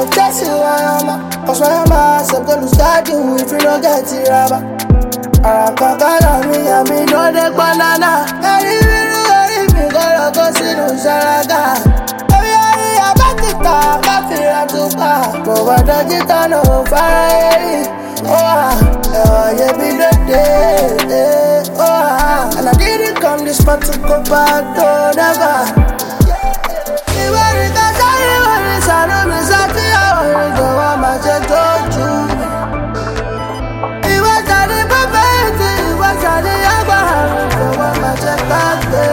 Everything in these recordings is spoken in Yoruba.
dey chase you, cause my myself go lose guard you if you don't get it rubber. Arakakara mi àmì no dey banana. Ẹ̀rí mi kọ́ra kó sínú ṣáláńgá. Orí abátìkà káfíńra túkà. Mo bá dọ́kítà náà fara eré. Ẹ̀wọ̀n yẹn bí lóde. And I didn't come this far to go back, no, never. Ìwé rí ká sáré wọ́n ní sànú mi sátí àwọn ìjọba máa ṣe tó jù. Ìwé sáré pẹ́pẹ́ tí ìwé sáré agbára ìjọba máa ṣe káàgbé.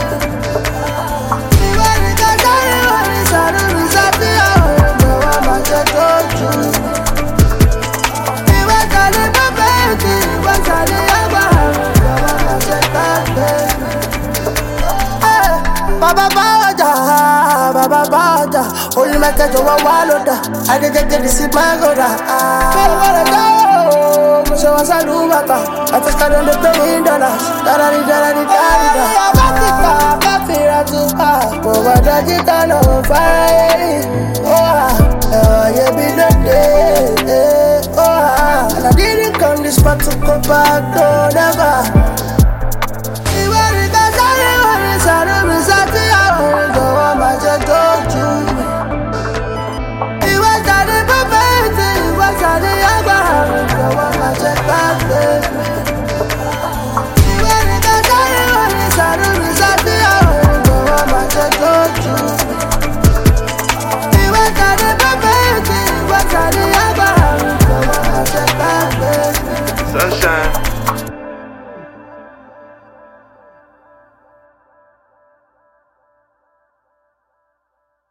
Ìwé rí ká sáré wọ́n ní sànú mi sátí àwọn ìjọba máa ṣe tó jù. Ìwé sáré pẹ́pẹ́ tí ìwé sáré agbára ìjọba máa ṣe káàgbé. Baba Baja, only my catch over Waloda. I didn't get to see my goda. So was a Lubata. I just got on the $1 dollars. Over the Gitano, fire.